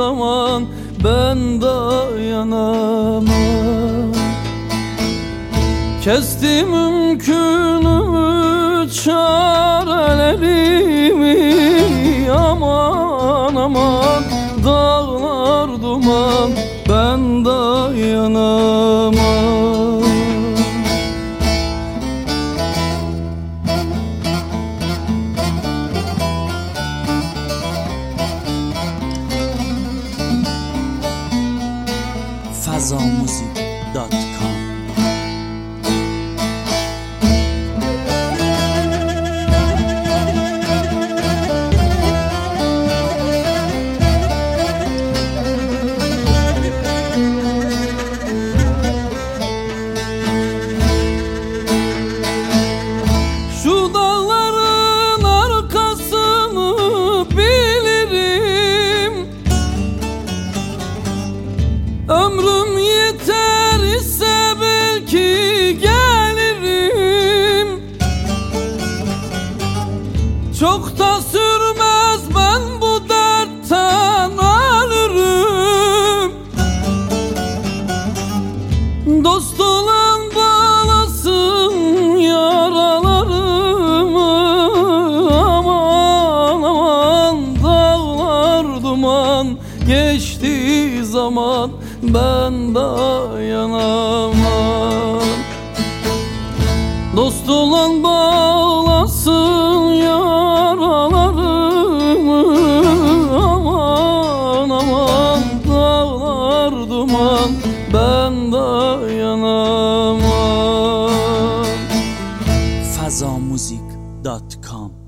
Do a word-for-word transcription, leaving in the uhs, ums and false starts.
zaman ben dayanamam. Kestim mümkünü çarelerimi, aman aman dağlar duman ben dayanamam. Fazamuzik nokta com. Şu dağların arkasını bilirim, ömrüm yeter ise belki gelirim. Çok da sürmez ben bu dertten ölürüm. Dost olan bağlasın yaralarımı, aman aman dağlar duman geçtiği zaman ben dayanamam. Dost olan bağlasın yaralarımı, aman aman dağlar duman ben dayanamam. Fazamuzik nokta com